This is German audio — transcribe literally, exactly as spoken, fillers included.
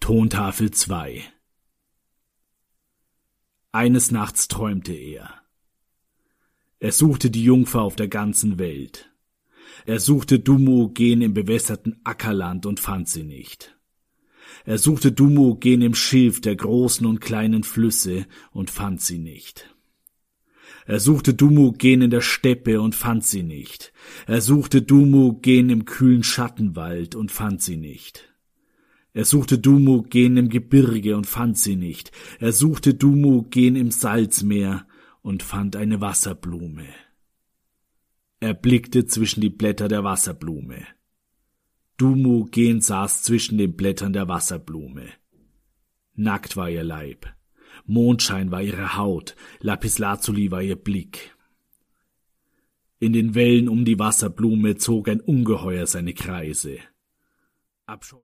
Tontafel zwei. Eines Nachts träumte er. Er suchte die Jungfer auf der ganzen Welt. Er suchte Dumoogen im bewässerten Ackerland und fand sie nicht. Er suchte Dumoogen im Schilf der großen und kleinen Flüsse und fand sie nicht. Er suchte Dumoogen in der Steppe und fand sie nicht. Er suchte Dumoogen im kühlen Schattenwald und fand sie nicht. Er suchte Dumoogen im Gebirge und fand sie nicht. Er suchte Dumoogen im Salzmeer und fand eine Wasserblume. Er blickte zwischen die Blätter der Wasserblume. Dumoogen saß zwischen den Blättern der Wasserblume. Nackt war ihr Leib, Mondschein war ihre Haut, Lapislazuli war ihr Blick. In den Wellen um die Wasserblume zog ein Ungeheuer seine Kreise. Abscheu